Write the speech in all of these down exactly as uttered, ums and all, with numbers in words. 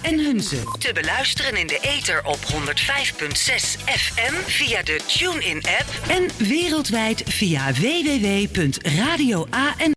en Hunze. Te beluisteren in de ether op honderd vijf komma zes F M via de TuneIn-app en wereldwijd via w w w punt radio a en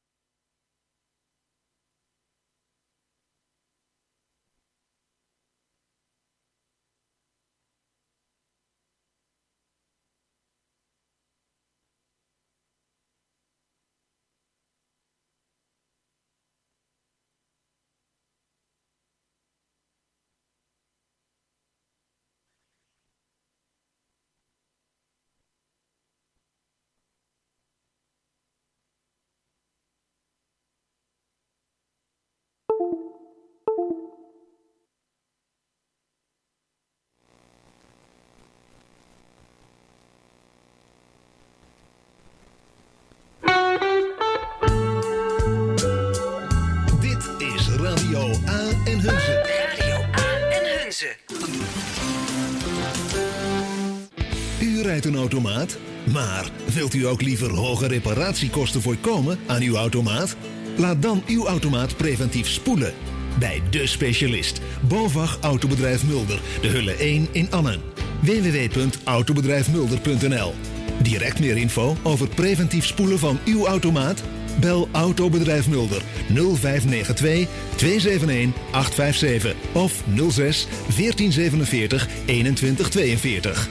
Een automaat? Maar wilt u ook liever hoge reparatiekosten voorkomen aan uw automaat? Laat dan uw automaat preventief spoelen. Bij De Specialist, BOVAG Autobedrijf Mulder, de Hulle één in Annen. w w w punt autobedrijf mulder punt n l. Direct meer info over preventief spoelen van uw automaat? Bel Autobedrijf Mulder nul vijf negen twee twee zeven een acht vijf zeven of nul zes veertien zevenenveertig eenentwintig tweeënveertig.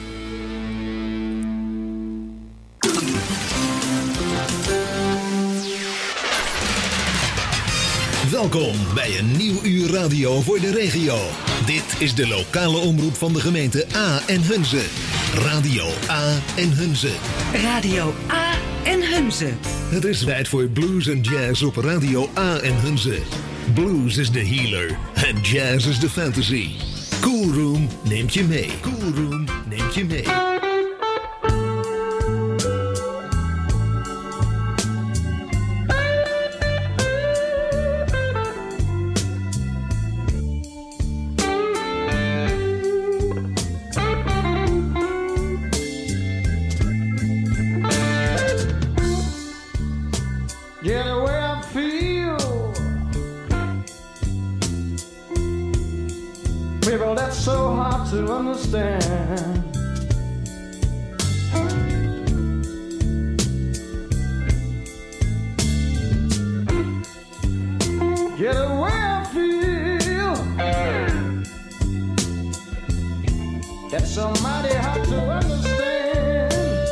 Welkom bij een nieuw uur radio voor de regio. Dit is de lokale omroep van de gemeente A en Hunze. Radio A en Hunze. Radio A en Hunze. Het is tijd voor blues en jazz op Radio A en Hunze. Blues is de healer en jazz is de fantasy. Cool Room neemt je mee. Cool Room neemt je mee. To understand, yeah, the way I feel, that's somebody hard to understand.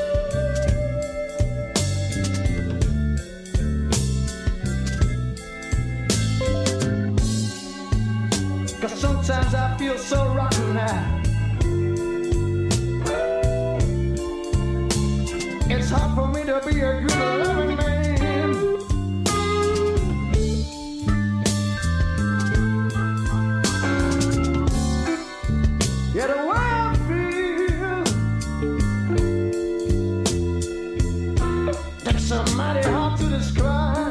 Cause sometimes I feel so rotten now. It's hard for me to be a good loving man. Yeah, the way I feel, that's somebody hard to describe.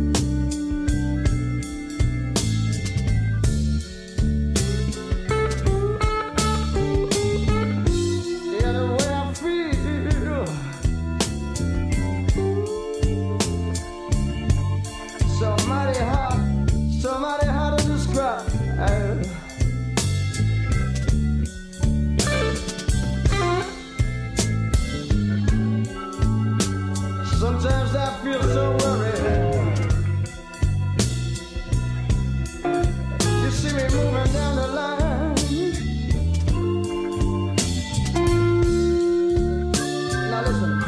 Sometimes I feel so worried. You see me moving down the line. Now listen.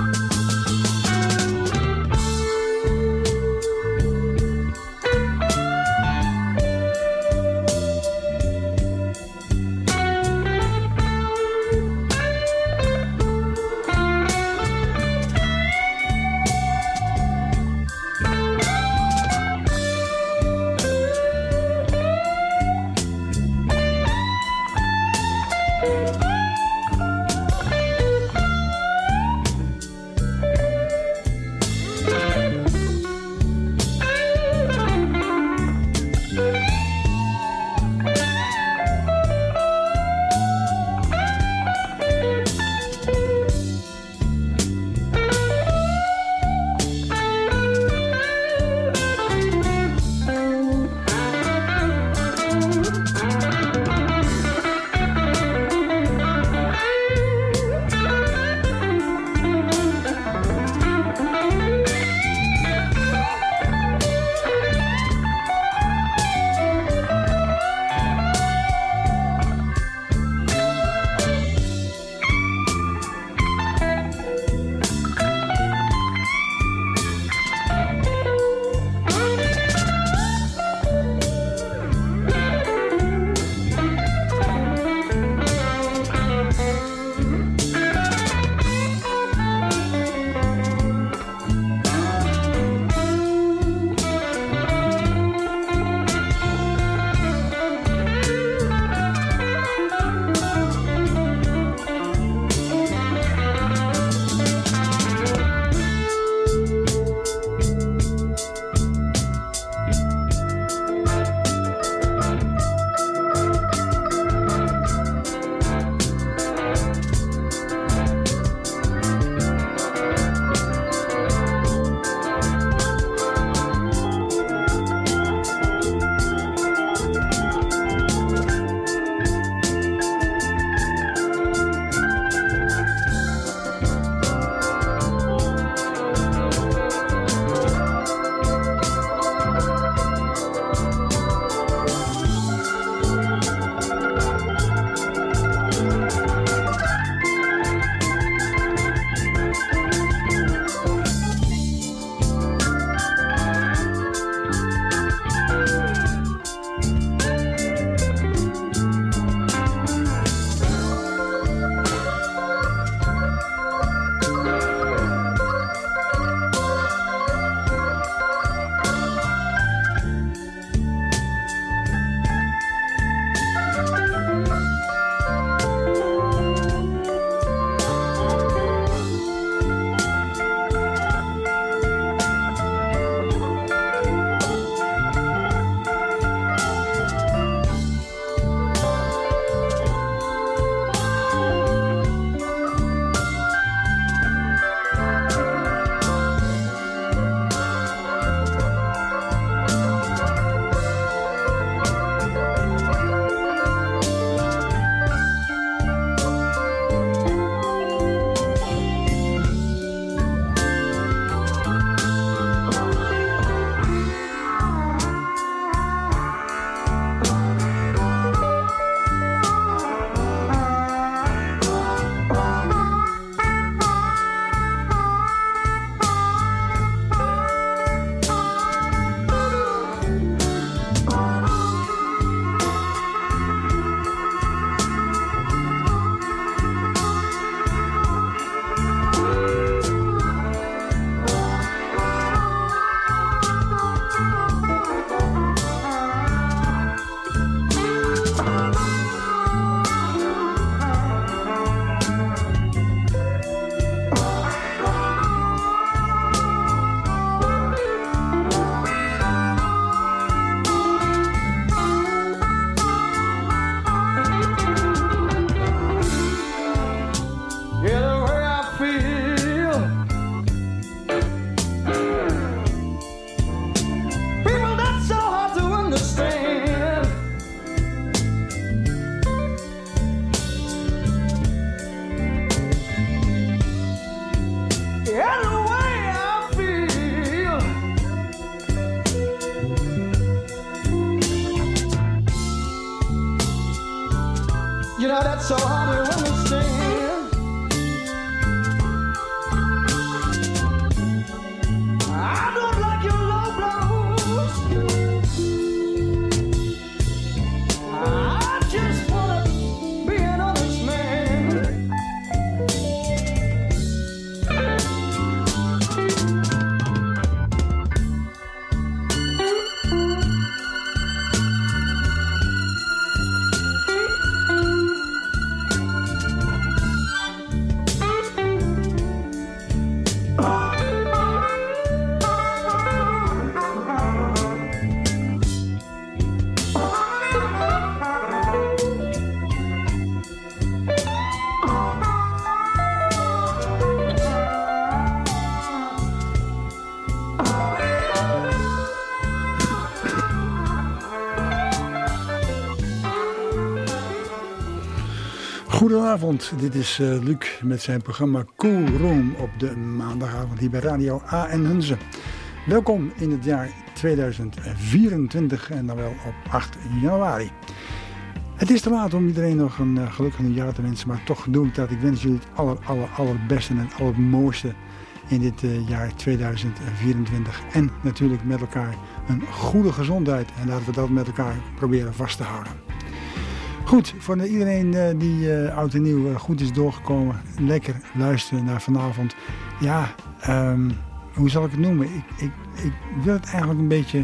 You know that's so hard to understand. I don't like your low blows. I just wanna be an honest man. Goedenavond, dit is uh, Luc met zijn programma Cool Room op de maandagavond hier bij Radio A en Hunze. Welkom in het jaar tweeduizend vierentwintig en dan wel op acht januari. Het is te laat om iedereen nog een uh, gelukkig nieuwjaar te wensen, maar toch doe ik dat. Ik wens jullie het aller, aller, allerbeste en het allermooiste in dit uh, jaar tweeduizend vierentwintig. En natuurlijk met elkaar een goede gezondheid en laten we dat met elkaar proberen vast te houden. Goed, voor iedereen uh, die uh, oud en nieuw uh, goed is doorgekomen, lekker luisteren naar vanavond. Ja, um, hoe zal ik het noemen? Ik, ik, ik wil het eigenlijk een beetje,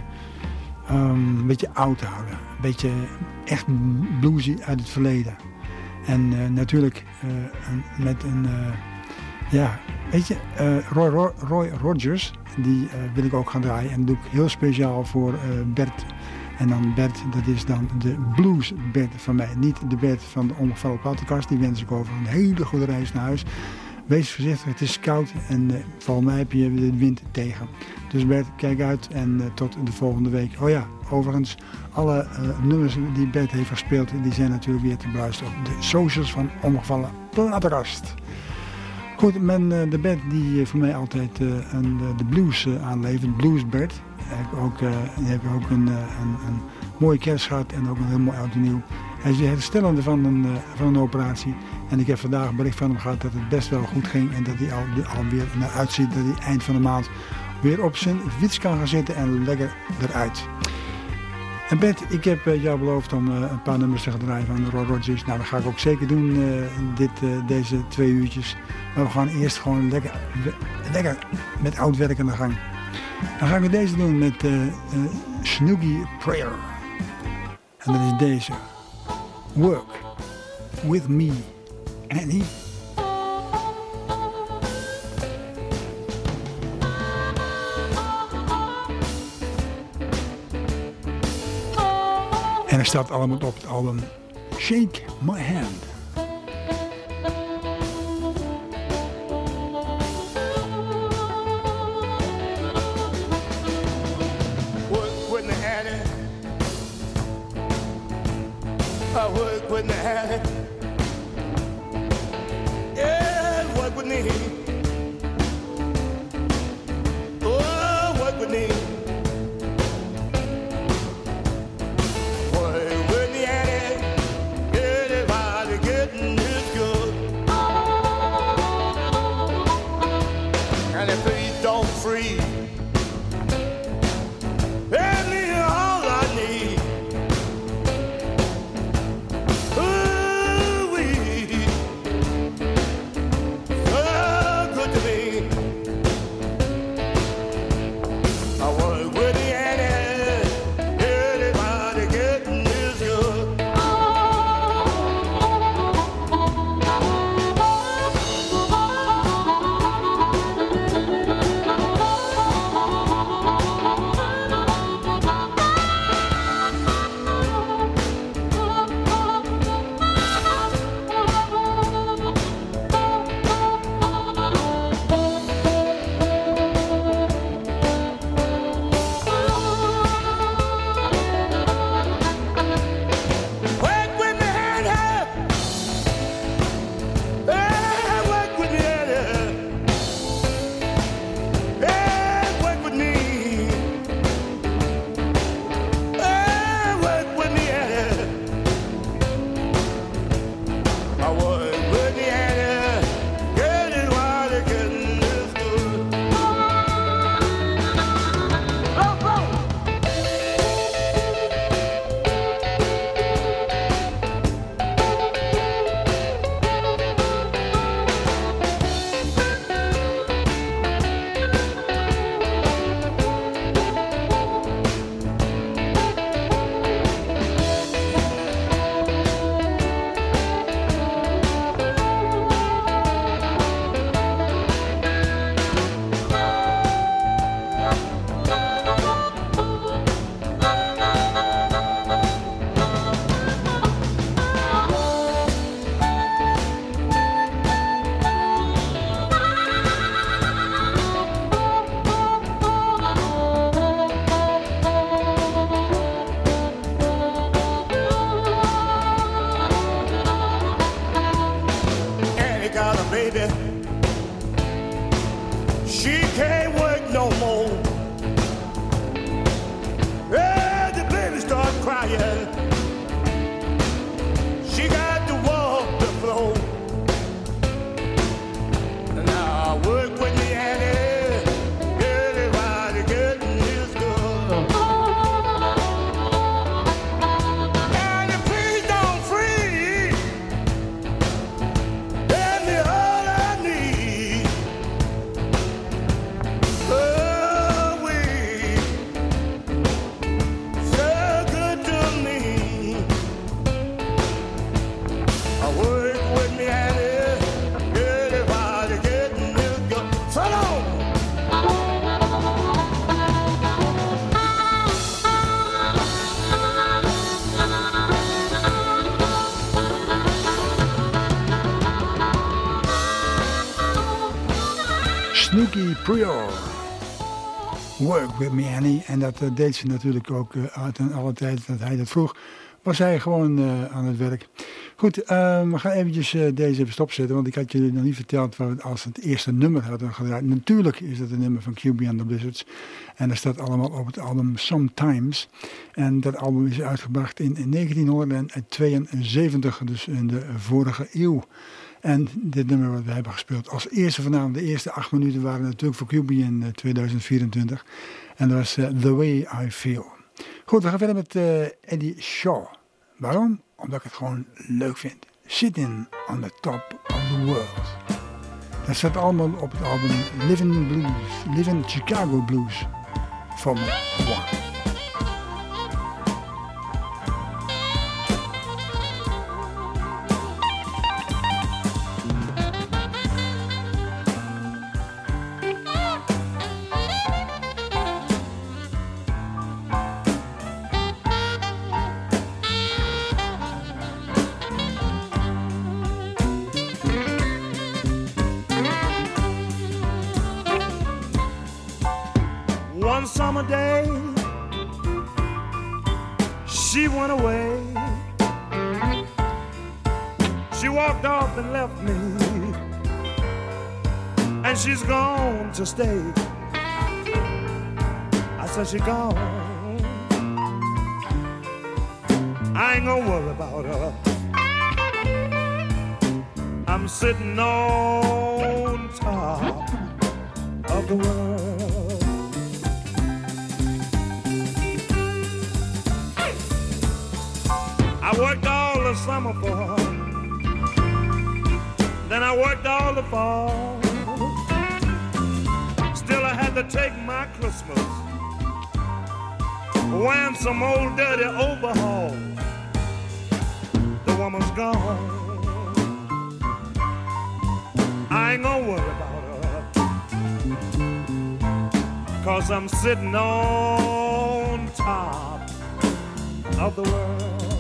um, een beetje oud houden. Een beetje echt bluesy uit het verleden. En uh, natuurlijk uh, een, met een, uh, ja, weet je, uh, Roy, Roy, Roy Rogers, die uh, wil ik ook gaan draaien. En dat doe ik heel speciaal voor uh, Bert. En dan Bert, dat is dan de blues Bert van mij. Niet de Bert van de ongevallen platenkast. Die wens ik over een hele goede reis naar huis. Wees voorzichtig, het is koud en uh, volgens mij heb je de wind tegen. Dus Bert, kijk uit en uh, tot de volgende week. Oh ja, overigens, alle uh, nummers die Bert heeft gespeeld, die zijn natuurlijk weer te beluisteren op de socials van ongevallen platenkast. Goed, men, uh, de Bert die uh, voor mij altijd uh, een, uh, de blues uh, aanlevert, Blues Bert. Heb ook, uh, heb ook een, uh, een, een mooie kerst gehad en ook een heel mooi oud en nieuw. Hij is herstellende van een, uh, van een operatie. En ik heb vandaag een bericht van hem gehad dat het best wel goed ging. En dat hij al, alweer naar uitziet dat hij eind van de maand weer op zijn fiets kan gaan zitten en lekker eruit. En Bert, ik heb uh, jou beloofd om uh, een paar nummers te gaan draaien van Roy Rogers. Nou, dat ga ik ook zeker doen uh, dit, uh, deze twee uurtjes. Maar we gaan eerst gewoon lekker, lekker met oud werk aan de gang. Dan gaan we deze doen met uh, uh, Snooky Prayer. En dat is deze. Work with me, Annie. En er staat allemaal op het album Shake My Hand. I work with my hand. Yeah, work with me. Oh, work with me. Work with me, Annie. Everybody getting this good. And if they don't free, pay me all I need. Ooh, baby. She can't work no more. Hey, the baby start crying. She got to walk the floor. Now work with me, Annie. Everybody getting his good. Annie, please don't freeze. Let me all I need. Oh, we so good to me. I work with me, Annie. Everybody getting his good. So long. Snooky Prior. Work with me, Annie. En dat uh, deed ze natuurlijk ook uh, uit en alle tijd dat hij dat vroeg. Was hij gewoon uh, aan het werk. Goed, uh, we gaan eventjes uh, deze even stopzetten. Want ik had jullie nog niet verteld wat we als het eerste nummer hadden gedraaid. Natuurlijk is dat een nummer van Q B and the Blizzards. En dat staat allemaal op het album Sometimes. En dat album is uitgebracht in negentienhonderdtweeënzeventig. Dus in de vorige eeuw. En dit nummer wat we hebben gespeeld als eerste vanavond, de eerste acht minuten waren natuurlijk voor Q B in uh, tweeduizend vierentwintig. En dat was uh, The Way I Feel. Goed, we gaan verder met uh, Eddie Shaw. Waarom? Omdat ik het gewoon leuk vind. Sitting on the Top of the World. Dat staat allemaal op het album Living Blues, Living Chicago Blues, Formula One. One summer day, she went away. She walked off and left me, and she's gone to stay. I said she gone. I ain't gonna worry about her. I'm sitting on top of the world. I worked all the summer for her, then I worked all the fall. Still I had to take my Christmas wearing some old dirty overalls. The woman's gone. I ain't gonna worry about her, 'cause I'm sitting on top of the world.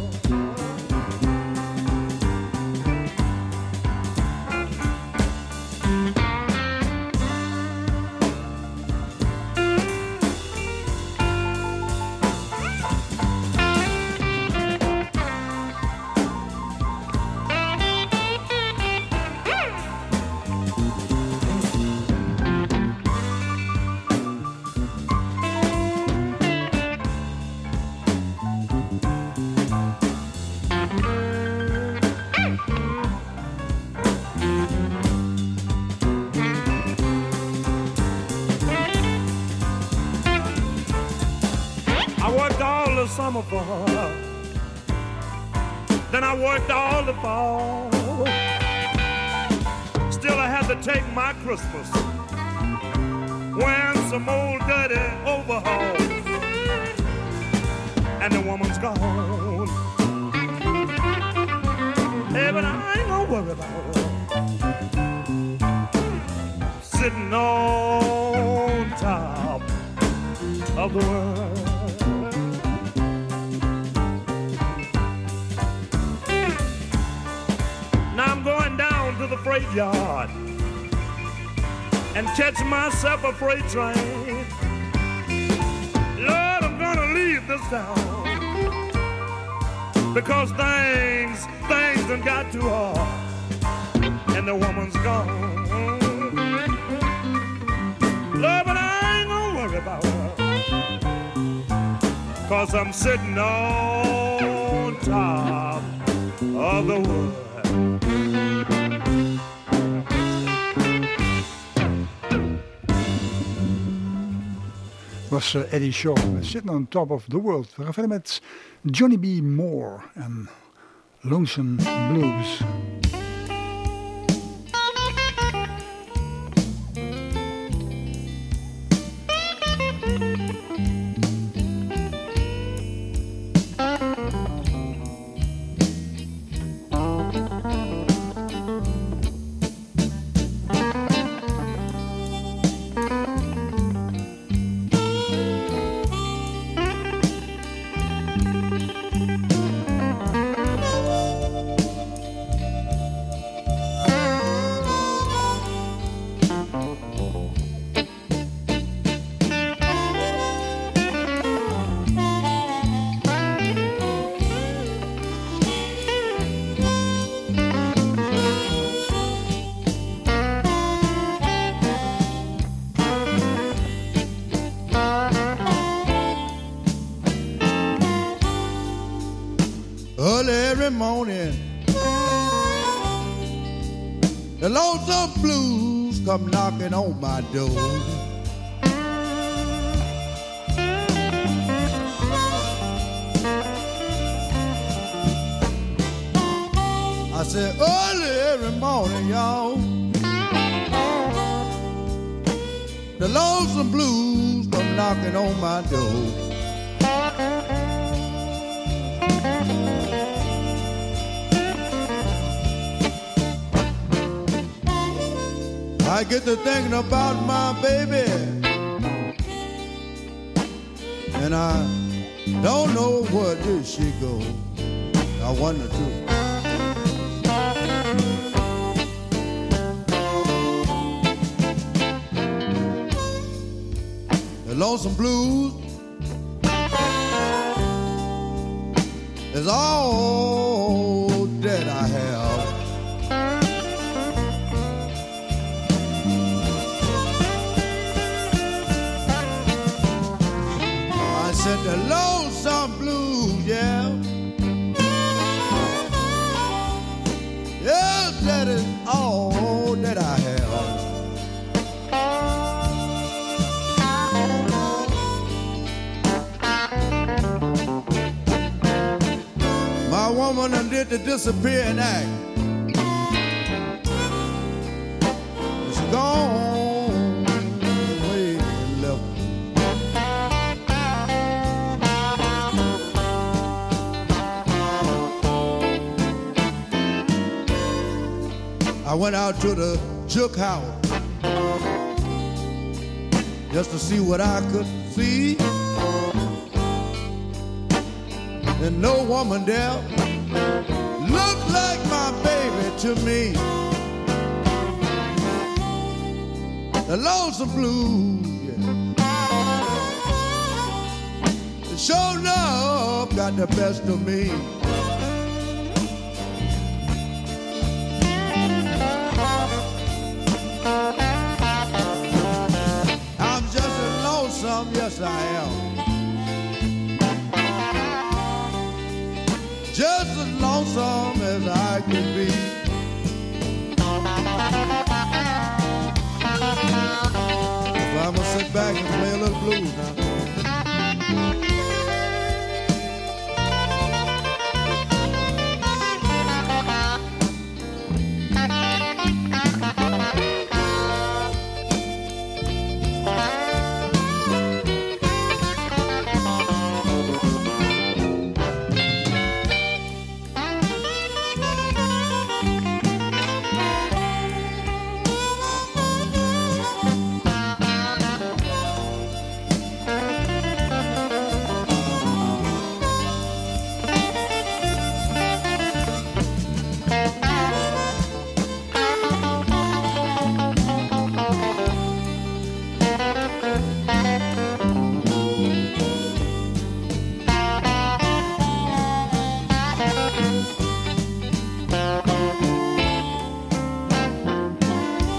Summer for her, then I worked all the fall. Still I had to take my Christmas wearing some old dirty overalls, and the woman's gone. Hey, but I ain't gonna worry about her. Sitting on top of the world. The freight yard and catch myself a freight train. Lord, I'm gonna leave this town because things, things done got too hard and the woman's gone. 'cause I'm sitting on top of the world. Was uh, Eddie Shaw met Sitting on Top of the World. We gaan verder met Johnny B. Moore en Lonesome Blues. Morning, the lonesome blues come knocking on my door. I said early every morning, y'all, the lonesome blues come knocking on my door. I get to thinking about my baby, and I don't know where did she go. I wonder too. The lonesome blues is all that I have. The lonesome blues, yeah. Yeah, that is all that I have. My woman done did the disappearing act. She's gone. I went out to the Chook House just to see what I could see. And no woman there looked like my baby to me. The lonesome blues, yeah. Sure enough got the best of me. Yes, I am. Just as lonesome as I can be. So I'm gonna sit back and play a little blues now.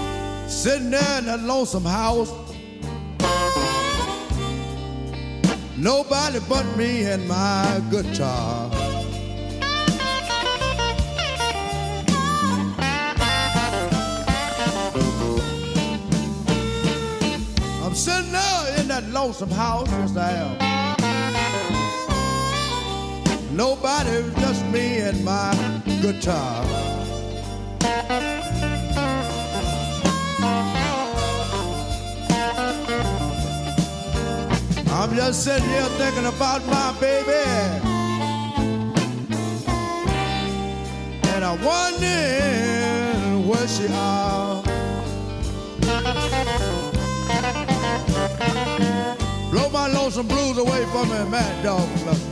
Sitting there in that lonesome house, nobody but me and my guitar. I'm sitting there in that lonesome house, yes I am. Nobody, just me and my guitar. I'm just sitting here thinking about my baby, and I wonder where she are. Blow my lonesome blues away from me, Mad Dog Cluster.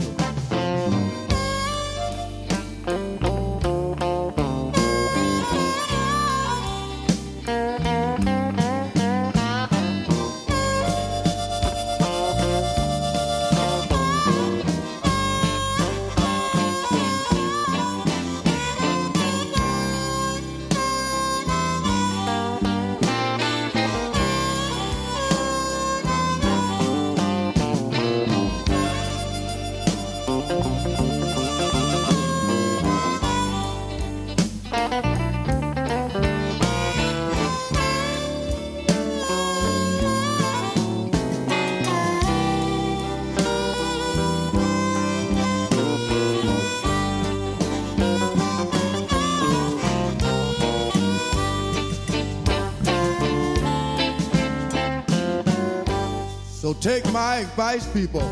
So take my advice, people.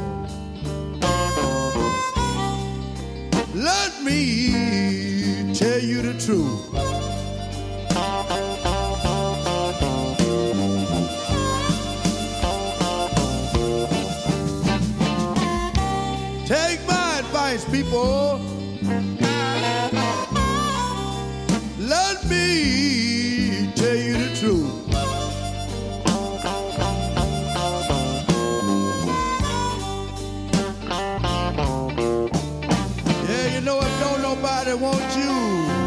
Let me tell you the truth. Take my advice, people. Let me tell you the truth. Nobody wants you.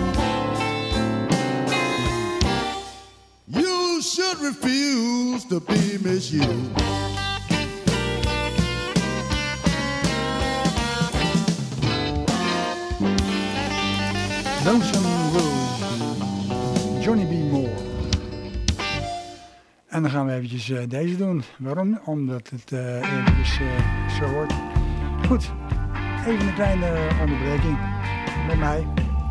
You should refuse to be misused. Lonesome Rose, Johnny B. Moore. En dan gaan we eventjes uh, deze doen. Waarom? Omdat het uh, eventjes uh, zo wordt. Goed, even een kleine onderbreking. Bij mij.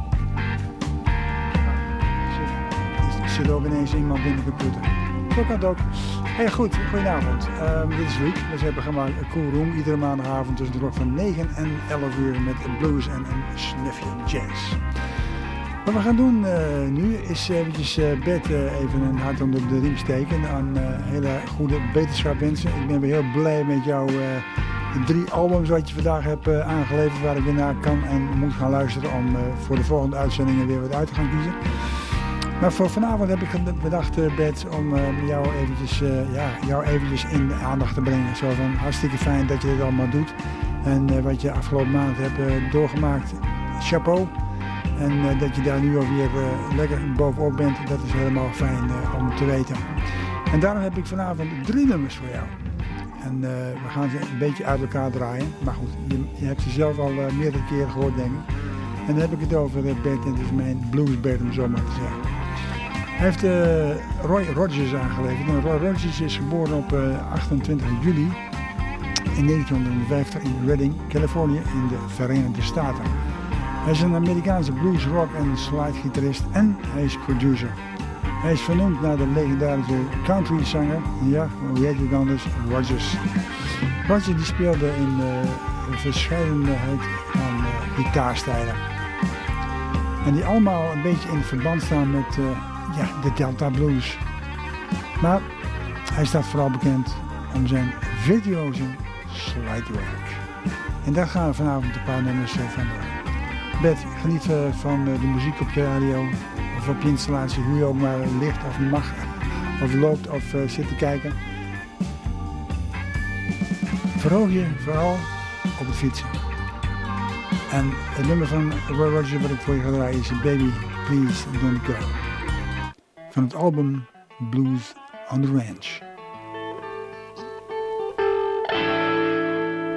Er zit ook ineens iemand in de computer. Zo kan het ook. Hey, goed, goedenavond. Um, dit is Luc. We hebben programma Cool Room. Iedere maandagavond tussen de klok van negen en elf uur met blues en een snufje jazz. Wat we gaan doen uh, nu is eventjes uh, Bert uh, even een hart onder de riem steken. Aan uh, hele goede beterschap wensen. Ik ben weer heel blij met jou. Uh, De drie albums wat je vandaag hebt uh, aangeleverd waar ik weer naar kan en moet gaan luisteren om uh, voor de volgende uitzendingen weer wat uit te gaan kiezen. Maar voor vanavond heb ik bedacht, uh, Bert, om uh, jou, eventjes, uh, ja, jou eventjes in de aandacht te brengen. Zo van hartstikke fijn dat je dit allemaal doet. En uh, wat je afgelopen maand hebt uh, doorgemaakt, chapeau. En uh, dat je daar nu alweer uh, lekker bovenop bent, dat is helemaal fijn uh, om te weten. En daarom heb ik vanavond drie nummers voor jou. En uh, we gaan ze een beetje uit elkaar draaien. Maar goed, je, je hebt ze zelf al uh, meerdere keren gehoord, denk ik. En dan heb ik het over uh, Bert, en dit is mijn bluesbert, om zo maar te zeggen. Hij heeft uh, Roy Rogers aangeleverd. En Roy Rogers is geboren op uh, achtentwintig juli in negentienhonderdvijftig in Redding, Californië, in de Verenigde Staten. Hij is een Amerikaanse blues, rock en slide-gitarist en hij is producer. Hij is vernoemd naar de legendarische country-zanger, ja, hoe heet het anders, Rogers. Rogers die speelde in uh, een verscheidenheid aan uh, gitaarstijlen. En die allemaal een beetje in verband staan met uh, ja, de Delta Blues. Maar hij staat vooral bekend om zijn virtuoze slidework. En daar gaan we vanavond een paar nummers uh, van doen. Bert, geniet uh, van uh, de muziek op je radio. Of op je installatie, hoe je ook maar ligt of mag, of loopt of uh, zit te kijken. Verhoog je vooral op het fietsen. En het nummer van Roy Rogers wat ik voor je ga draaien is Baby Please Don't Go. Van het album Blues on the Ranch.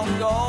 don't go.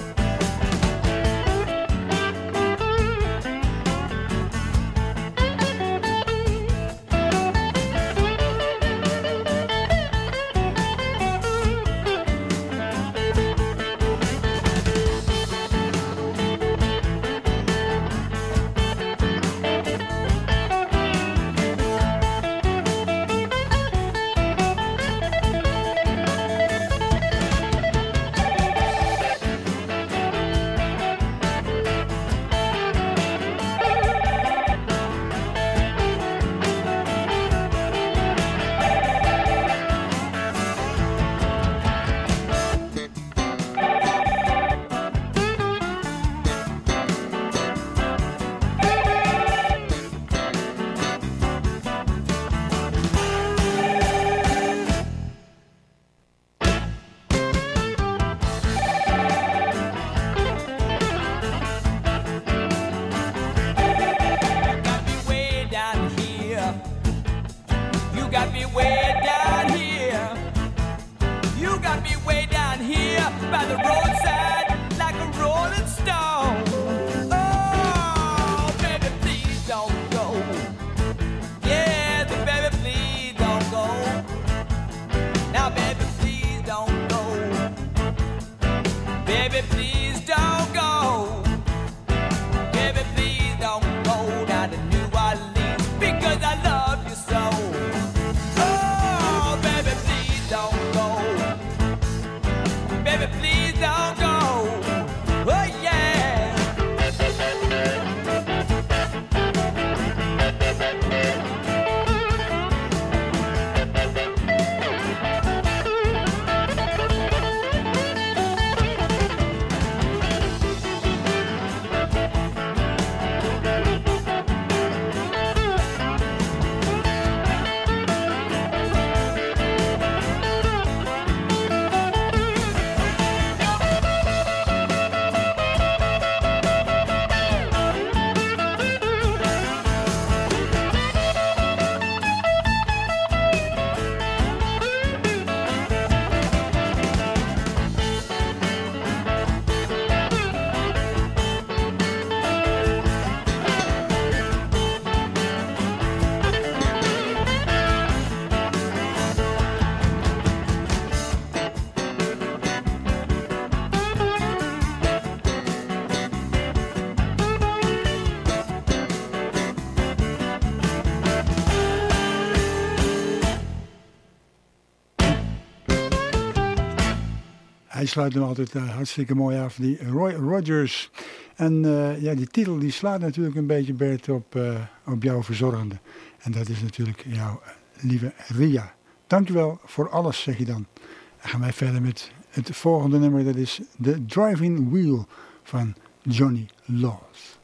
Hij sluit hem altijd uh, hartstikke mooi af, die Roy Rogers. En uh, ja, die titel die slaat natuurlijk een beetje, Bert, op, uh, op jouw verzorgende. En dat is natuurlijk jouw lieve Ria. Dankjewel voor alles, zeg je dan. Dan gaan wij verder met het volgende nummer. Dat is The Driving Wheel van Johnny Laws.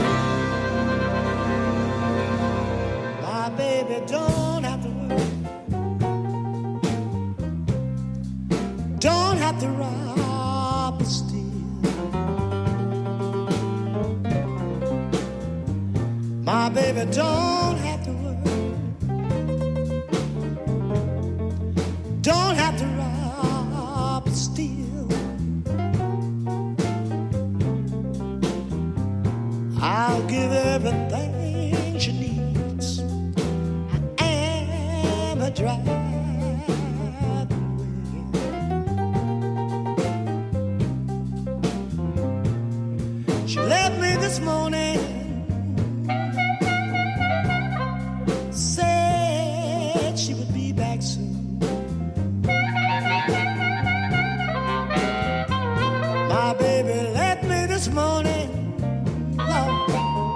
My baby don't have to work, don't have to rob or steal. My baby don't have to work, don't have to rob or steal. I'll give everything she needs. I am a driver. She left me this morning, said she would be back soon. My baby left me this morning, Lord,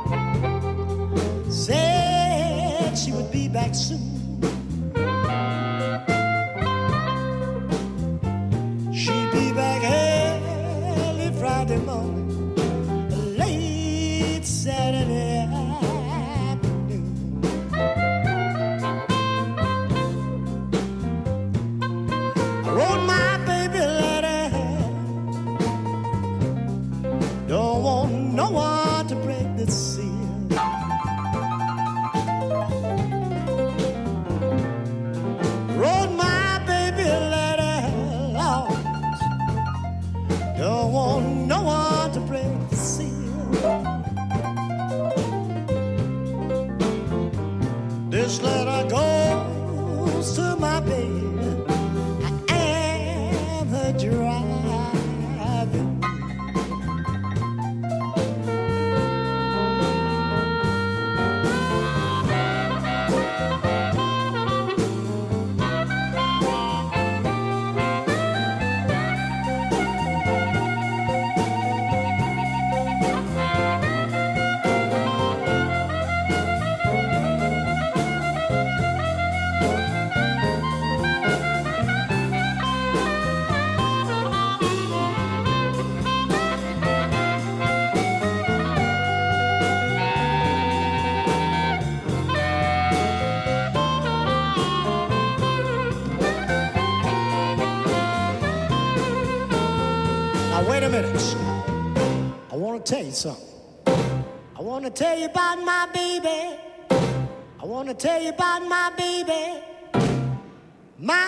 said she would be back soon. She'd be back early Friday morning, Saturday afternoon. I wrote my baby a letter, don't want no one to break the seal. Wrote my baby a letter, Lord, Now wait a minute. I want to tell you something. I want to tell you about my baby. I want to tell you about my baby. My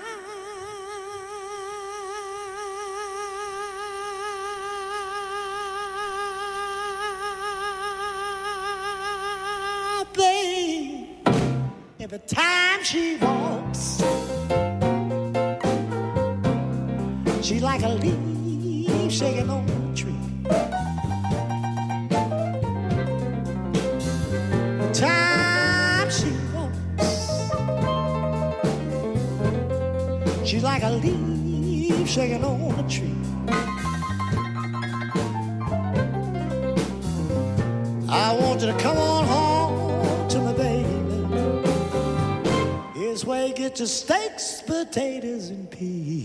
baby. Every time she walks, she's like a leaf shaking on a tree. Time she walks, she's like a leaf shaking on a tree. I want you to come on home to my baby. It's where you get your steaks, potatoes, and peas.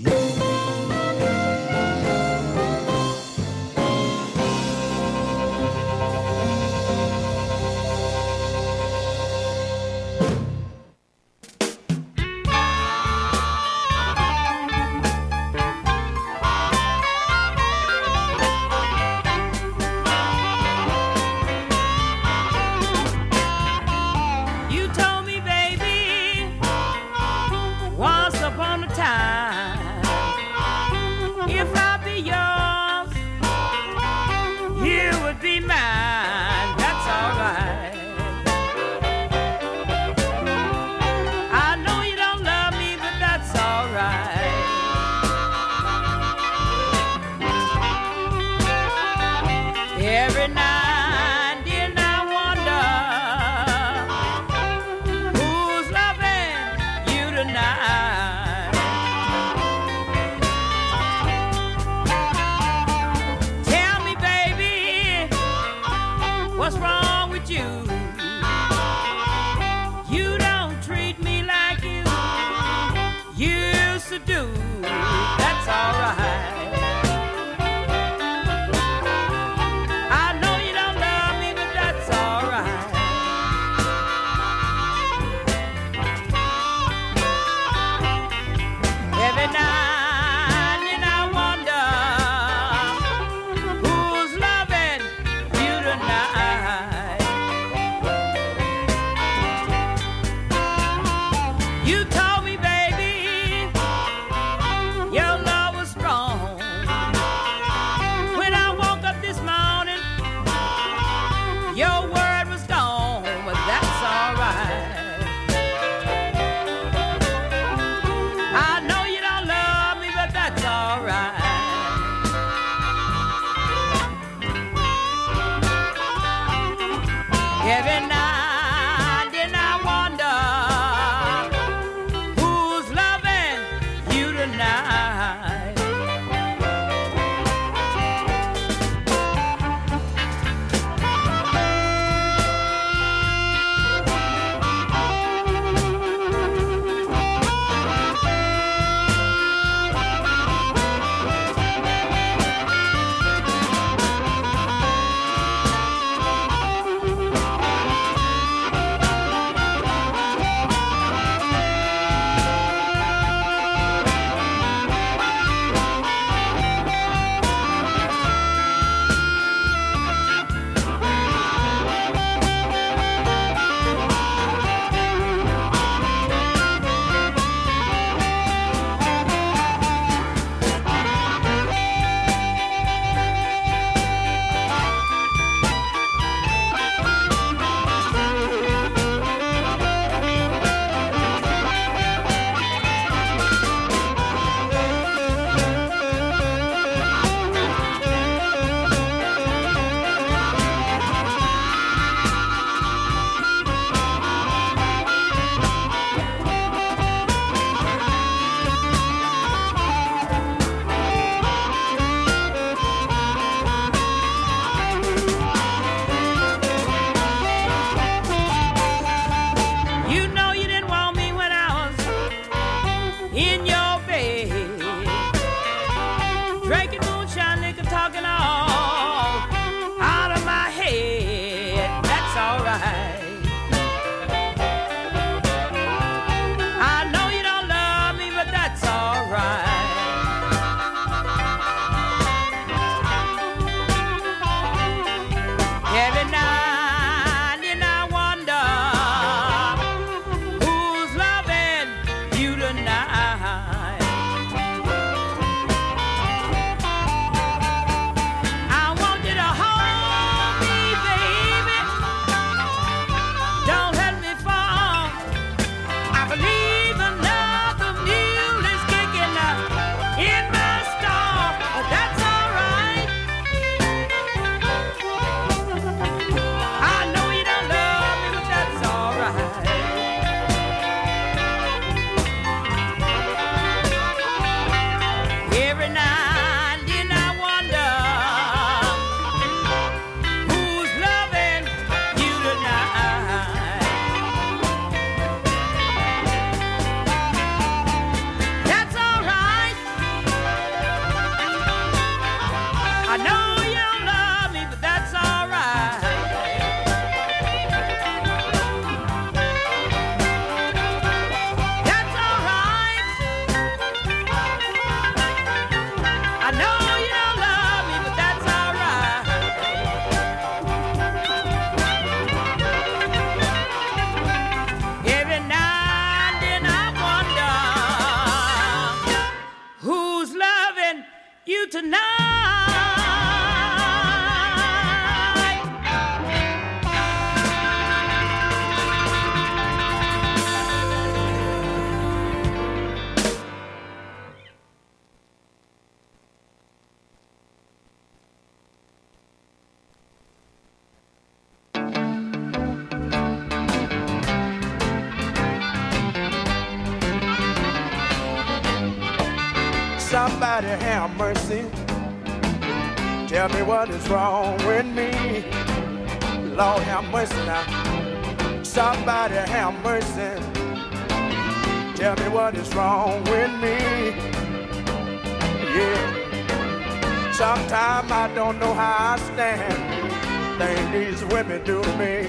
Somebody have mercy. Tell me what is wrong with me. Lord have mercy now. Somebody have mercy. Tell me what is wrong with me. Yeah. Sometimes I don't know how I stand. Things these women do to me.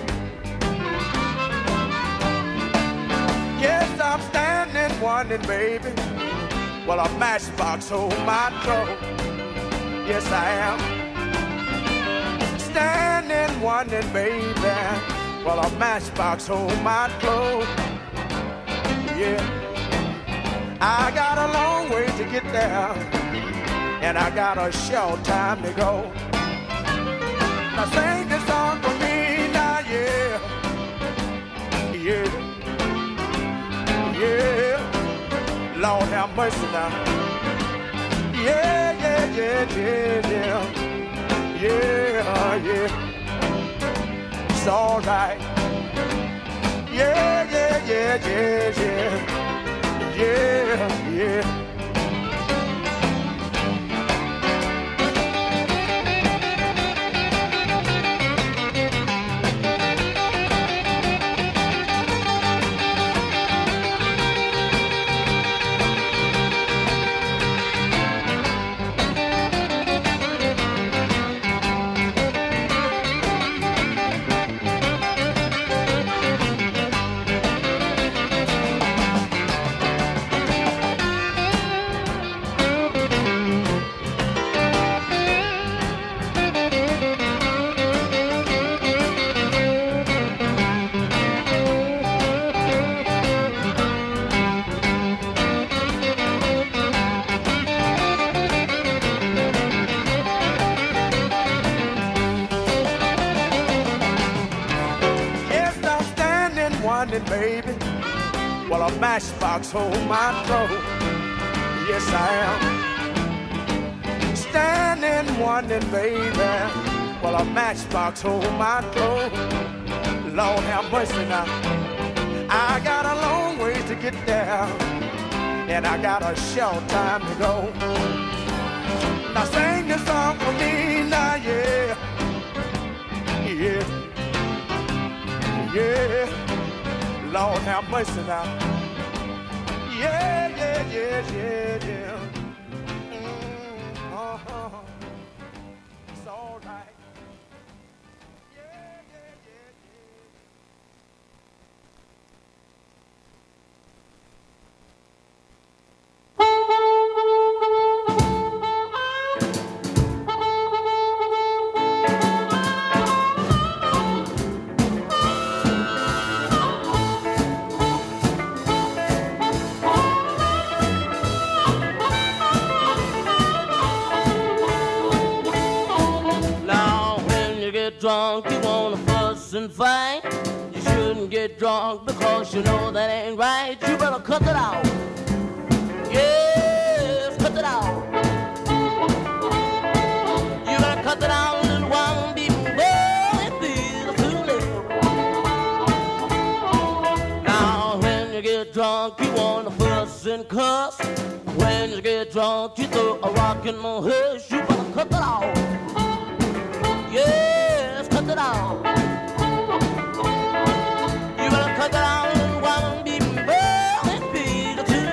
Yes, I'm standing wondering, baby. Well, a matchbox hold my throat. Yes, I am. Standing wondering, baby. Well, a matchbox hold my clothes. Yeah. I got a long way to get there, and I got a short time to go. Now sing this song for me now, yeah. Yeah. Yeah. Lord have mercy now. Yeah, yeah, yeah, yeah, yeah. Yeah, yeah. It's all right. Yeah, yeah, yeah, yeah, yeah. Yeah, yeah. Baby, well, a matchbox hold my throat. Yes, I am. Standing wondering, baby, well, a matchbox hold my throat. Lord have mercy now. I got a long way to get there, and I got a short time to go. Now sing this song for me now, yeah. Yeah. Yeah. Lord have mercy now. Yeah, yeah, yeah, yeah, yeah. Mm, uh-huh. It's all right. Yeah, yeah, yeah, yeah. Drunk, you wanna fuss and fight. You shouldn't get drunk because you know that ain't right. You better cut it out. Yes, cut it out. You better cut it out, little one, be well, it feels too late. Now when you get drunk, you wanna fuss and cuss. When you get drunk, you throw a rock in my head. You better cut it out. Yeah, cut it out. You better cut it out and one be well and be the too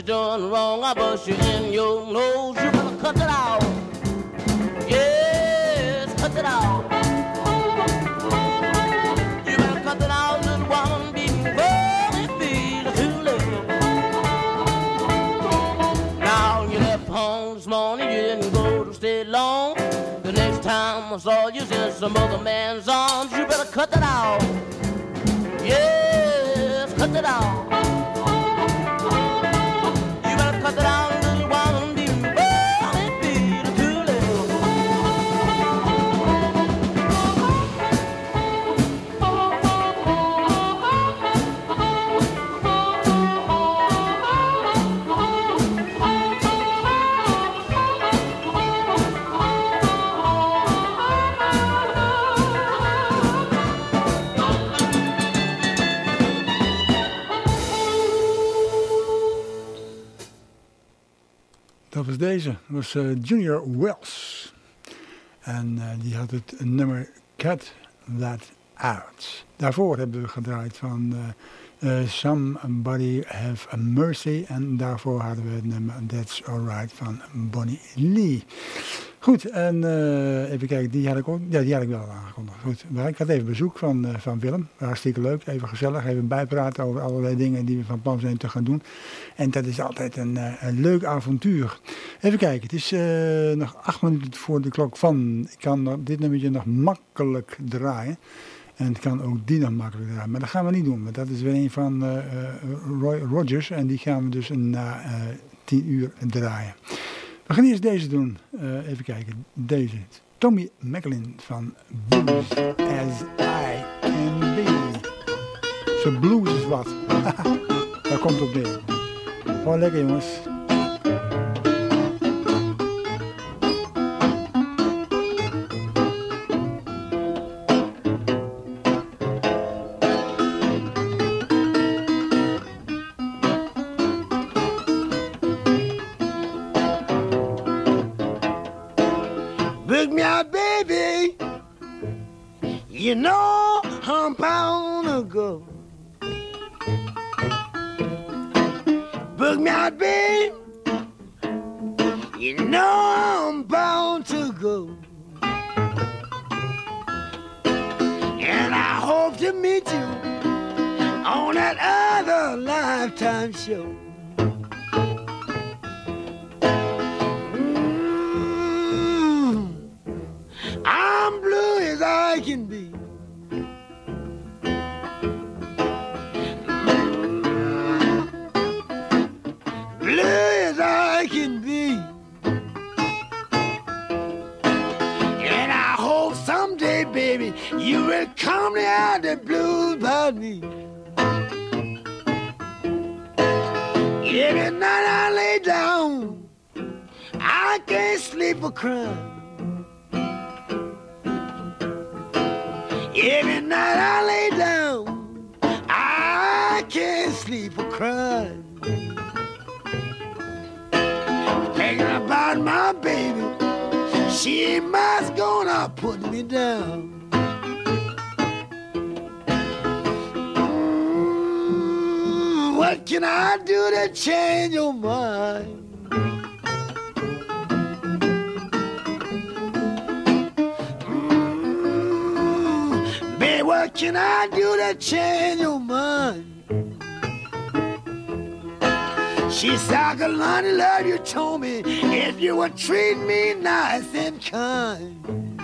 you're doing wrong, I bust you in your nose. You better cut it out. Yes, cut it out. You better cut it out, little woman, before it be too late. Now you left home this morning, you didn't go to stay long. The next time I saw you in some other man's arms, you better cut it out. Yes, cut it out. You better cut it out, little woman, before it be too late. Dat was deze. Dat was uh, Junior Wells. En uh, die had het nummer Cut That Out. Daarvoor hebben we gedraaid van uh, uh, Somebody Have a Mercy. En daarvoor hadden we het nummer That's Alright van Bonnie Lee. Goed, en uh, even kijken, die had ik ook, ja, die had ik wel aangekondigd. Goed, maar ik had even bezoek van, uh, van Willem, hartstikke leuk, even gezellig, even bijpraten over allerlei dingen die we van plan zijn te gaan doen. En dat is altijd een, uh, een leuk avontuur. Even kijken, het is uh, nog acht minuten voor de klok van, ik kan dit nummertje nog makkelijk draaien. En het kan ook die nog makkelijk draaien, maar dat gaan we niet doen, want dat is weer een van uh, Roy Rogers en die gaan we dus na uh, tien uur draaien. We gaan eerst deze doen. Uh, even kijken. Deze. Tommy Macklin van Blues As I Can Be. Zo blues is wat. Daar komt het op neer. Gewoon lekker jongens. You know I'm bound to go. Book me out, babe. You know I'm bound to go. And I hope to meet you on that other Lifetime show. Mm, I'm blue as I can be. Baby, you will come out the blues by me. Every night I lay down, I can't sleep for crying. Every night I lay down, I can't sleep for crying. Thinking about my baby, she must gonna put me down. Mm, what can I do to change your mind? Mm, babe, what can I do to change your mind? She said, I could learn to love you, told me, if you would treat me nice and kind.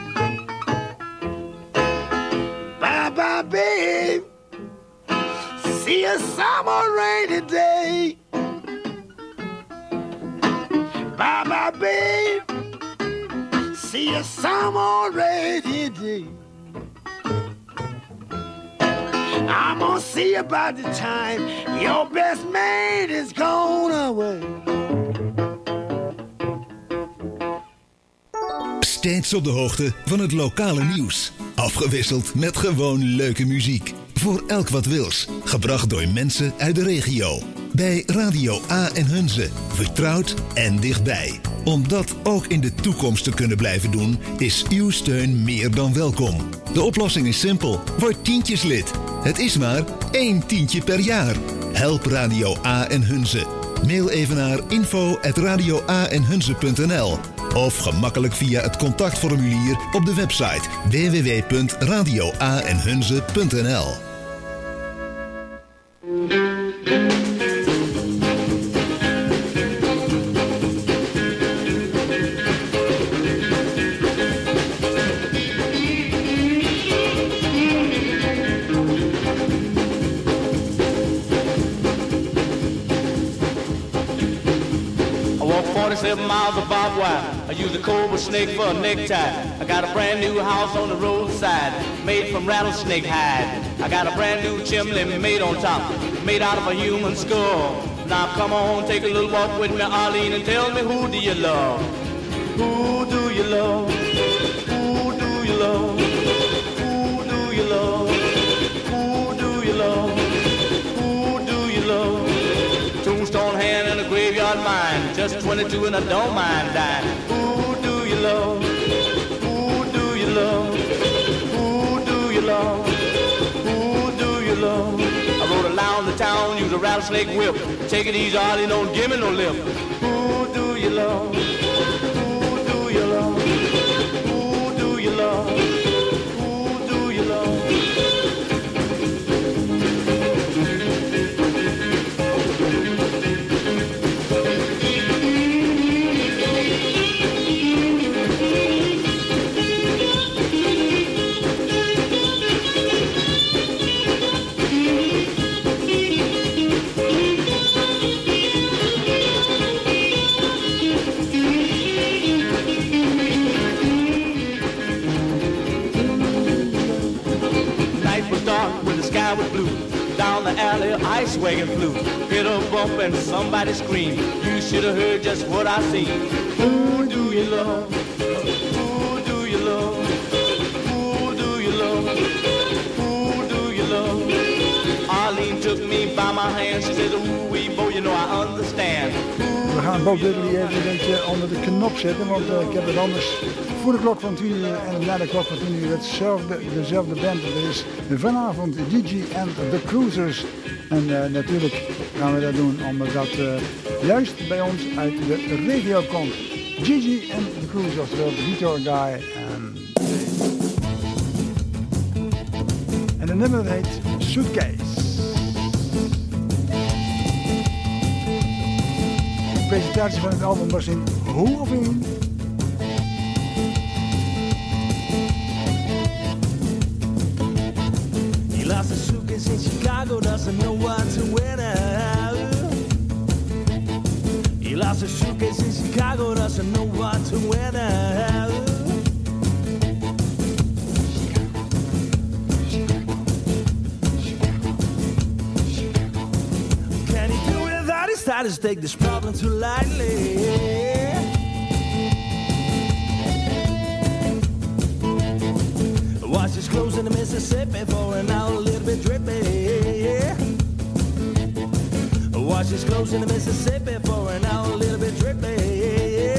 Bye-bye, babe. See you summer rainy day. Bye-bye, babe. See you summer rainy day. I'm gonna see about the time your best man is gone away. Steeds op de hoogte van het lokale nieuws. Afgewisseld met gewoon leuke muziek. Voor elk wat wils. Gebracht door mensen uit de regio. Bij Radio A en Hunze. Vertrouwd en dichtbij. Om dat ook in de toekomst te kunnen blijven doen, is uw steun meer dan welkom. De oplossing is simpel. Word tientjeslid. Het is maar één tientje per jaar. Help Radio A en Hunze. Mail even naar info at radio a en hunze punt n l of gemakkelijk via het contactformulier op de website w w w punt radio a en hunze punt n l. forty-seven miles of barbed wire. I use a cobra snake for a necktie. I got a brand new house on the roadside, made from rattlesnake hide. I got a brand new chimney made on top, made out of a human skull. Now come on, take a little walk with me, Arlene, and tell me, who do you love? Who do you love? Who do you love? Who do you love? Who do you love? Who do you love? Tombstone hand and a graveyard mine, just twenty-two and I don't mind dying. Who do you love? Who do you love? Who do you love? Who do you love? I rode around the town, use a rattlesnake whip. Take it easy, Arlie, don't give me no lip. Who do you love? Who do you love? Who do you love? Who do you love? Sky was blue, down the alley, ice wagon flew. Hit a bump and somebody screamed. You should have heard just what I seen. Who do you love? Who do you love? Who do you love? Who do you love? Arlene took me by my hand. She said, ooh, wee, bo, you know I understand. We gaan Bob Dudley even een beetje onder de knop zetten, want uh, ik heb het anders voor de klok van tien uur en na de klok van tien uur hetzelfde, dezelfde band. Er is vanavond Gigi and the Cruisers. En uh, natuurlijk gaan we dat doen omdat dat uh, juist bij ons uit de regio komt. Gigi and the Cruisers, oftewel Vito Guy. En, en de nummer heet Suitcase. De presentatie van het album was in Hoe of In. He lost a suitcase in Chicago, doesn't know what to wear now. He lost a suitcase in Chicago, doesn't know what to wear now. Can he do without his status? Take this problem too lightly. Wash his clothes in the Mississippi for an hour, a little bit drippy. Wash his clothes in the Mississippi for an hour, a little bit drippy.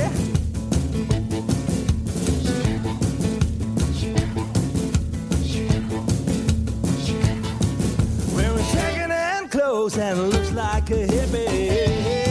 Wearing second-hand clothes and looks like a hippie.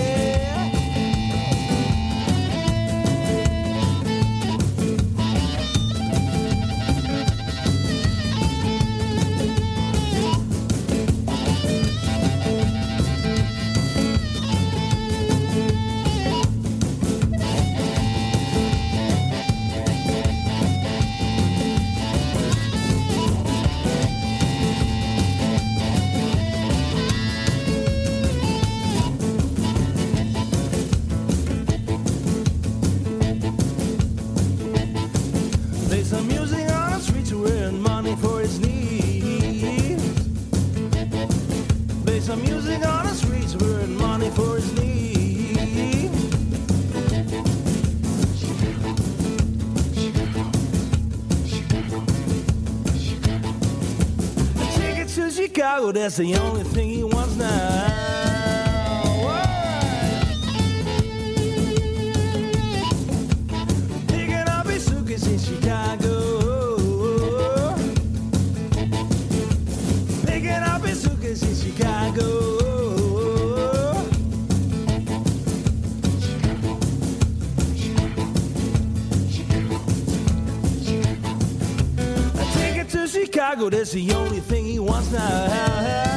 Chicago, that's the only thing he wants now. Picking up his suitcase in Chicago. Picking up his suitcase in Chicago. Chicago, that's the only thing he wants now.